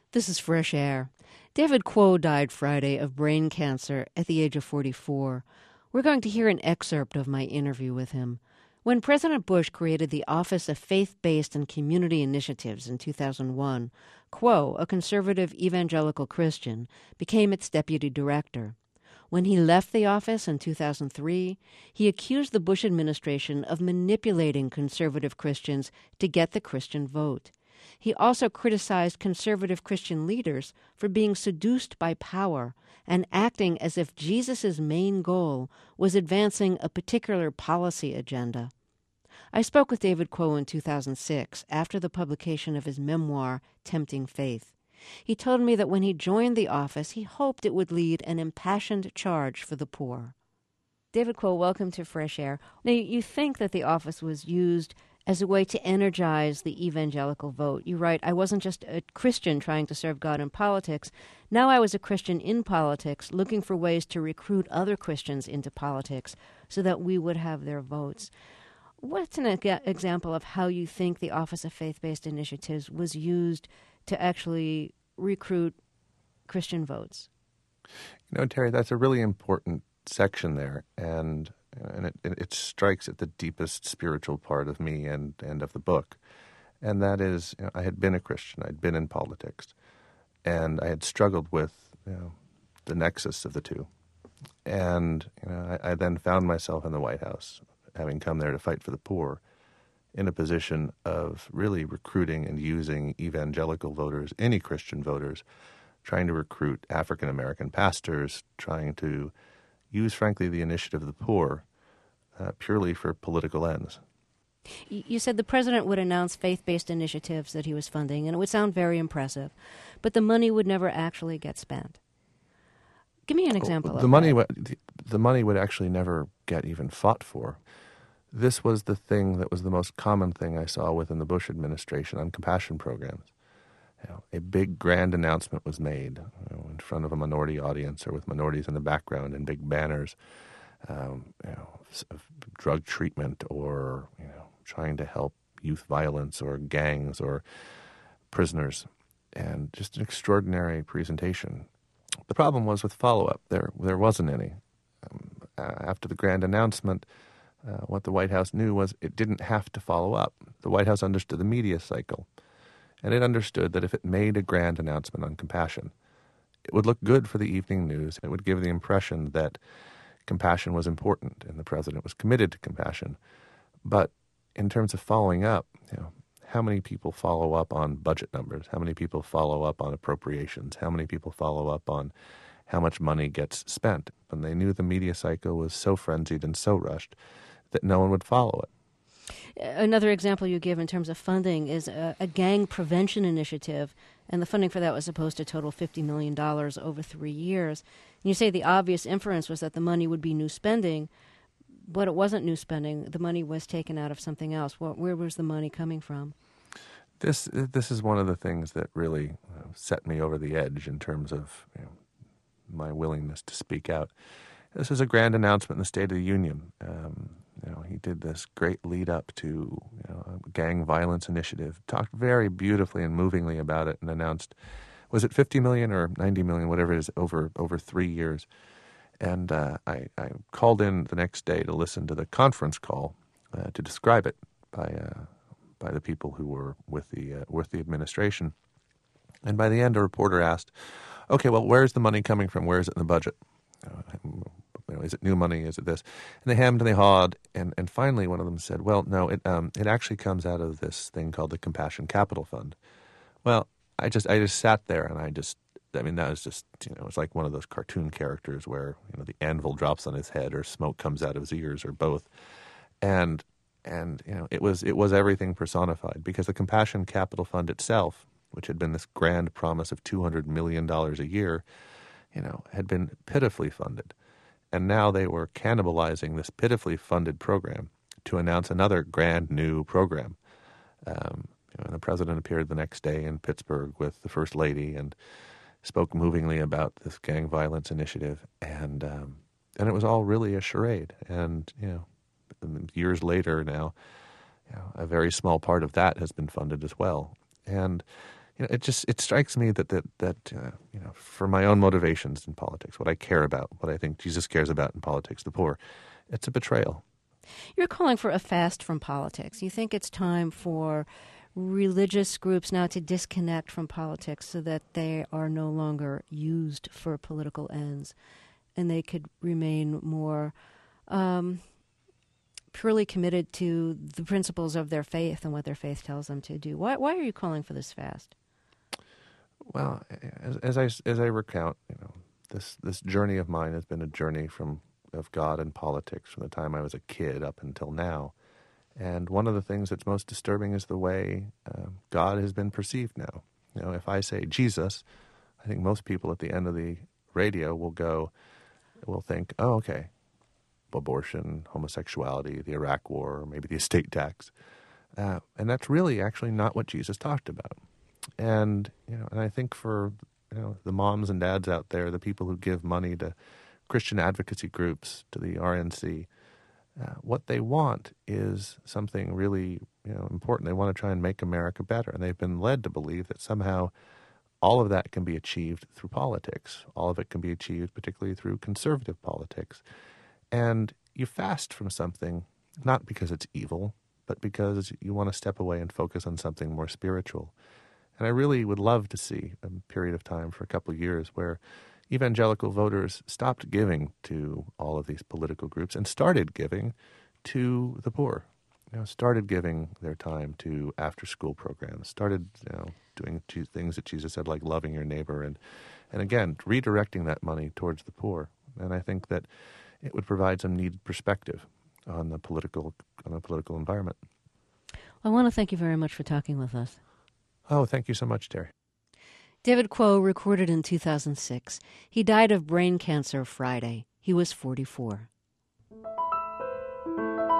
This is Fresh Air. David Kuo died Friday of brain cancer at the age of 44. We're going to hear an excerpt of my interview with him. When President Bush created the Office of Faith-Based and Community Initiatives in 2001, Kuo, a conservative evangelical Christian, became its deputy director. When he left the office in 2003, he accused the Bush administration of manipulating conservative Christians to get the Christian vote. He also criticized conservative Christian leaders for being seduced by power and acting as if Jesus' main goal was advancing a particular policy agenda. I spoke with David Kuo in 2006 after the publication of his memoir, Tempting Faith. He told me that when he joined the office, he hoped it would lead an impassioned charge for the poor. David Kuo, welcome to Fresh Air. Now, you think that the office was used as a way to energize the evangelical vote. You write, I wasn't just a Christian trying to serve God in politics. Now I was a Christian in politics, looking for ways to recruit other Christians into politics so that we would have their votes. What's an example of how you think the Office of Faith-Based Initiatives was used to actually recruit Christian votes? You know, Terry, that's a really important section there, and it strikes at the deepest spiritual part of me and of the book. And that is, I had been a Christian. I'd been in politics. And I had struggled with the nexus of the two. And I then found myself in the White House, having come there to fight for the poor, in a position of really recruiting and using evangelical voters, any Christian voters, trying to recruit African-American pastors, trying to use, frankly, the initiative of the poor purely for political ends. You said the president would announce faith-based initiatives that he was funding, and it would sound very impressive, but the money would never actually get spent. Give me an example of that. The money would actually never get even fought for. This was the thing that was the most common thing I saw within the Bush administration on compassion programs. A big grand announcement was made in front of a minority audience or with minorities in the background and big banners, of drug treatment or trying to help youth violence or gangs or prisoners, and just an extraordinary presentation. The problem was with follow-up. There wasn't any. After the grand announcement, what the White House knew was it didn't have to follow up. The White House understood the media cycle, and it understood that if it made a grand announcement on compassion, it would look good for the evening news. It would give the impression that compassion was important and the president was committed to compassion. But in terms of following up, how many people follow up on budget numbers? How many people follow up on appropriations? How many people follow up on how much money gets spent? And they knew the media cycle was so frenzied and so rushed that no one would follow it. Another example you give in terms of funding is a gang prevention initiative, and the funding for that was supposed to total $50 million over 3 years. And you say the obvious inference was that the money would be new spending, but it wasn't new spending. The money was taken out of something else. Where was the money coming from? This is one of the things that really set me over the edge in terms of my willingness to speak out. This was a grand announcement in the State of the Union. He did this great lead up to a gang violence initiative, talked very beautifully and movingly about it, and announced, was it 50 million or 90 million, whatever it is, over 3 years. And I called in the next day to listen to the conference call to describe it by the people who were with the administration. And by the end, a reporter asked, "Okay, well, where's the money coming from? Where is it in the budget? Is it new money? Is it this?" And they hemmed and they hawed, and finally one of them said, "Well, no, it actually comes out of this thing called the Compassion Capital Fund." Well, I just sat there and that was just, it was like one of those cartoon characters where, the anvil drops on his head or smoke comes out of his ears or both. And it was everything personified, because the Compassion Capital Fund itself, which had been this grand promise of $200 million a year, had been pitifully funded. And now they were cannibalizing this pitifully funded program to announce another grand new program. And the president appeared the next day in Pittsburgh with the First Lady and spoke movingly about this gang violence initiative. And it was all really a charade. And, years later now, a very small part of that has been funded as well. And, it strikes me that for my own motivations in politics, what I care about, what I think Jesus cares about in politics, the poor, it's a betrayal. You're calling for a fast from politics. You think it's time for religious groups now to disconnect from politics so that they are no longer used for political ends and they could remain more purely committed to the principles of their faith and what their faith tells them to do. Why are you calling for this fast? Well, as I recount, this journey of mine has been a journey of God and politics from the time I was a kid up until now. And one of the things that's most disturbing is the way God has been perceived now. If I say Jesus, I think most people at the end of the radio will think, oh, okay, abortion, homosexuality, the Iraq War, maybe the estate tax. And that's really actually not what Jesus talked about. And I think for the moms and dads out there, the people who give money to Christian advocacy groups, to the RNC, what they want is something really important. They want to try and make America better, and they've been led to believe that somehow all of that can be achieved through politics. All of it can be achieved particularly through conservative politics. And you fast from something not because it's evil, but because you want to step away and focus on something more spiritual. And I really would love to see a period of time for a couple of years where evangelical voters stopped giving to all of these political groups and started giving to the poor. Started giving their time to after-school programs. Started, doing things that Jesus said, like loving your neighbor, and again redirecting that money towards the poor. And I think that it would provide some needed perspective on the political environment. I want to thank you very much for talking with us. Oh, thank you so much, Terry. David Quo recorded in 2006. He died of brain cancer Friday. He was 44.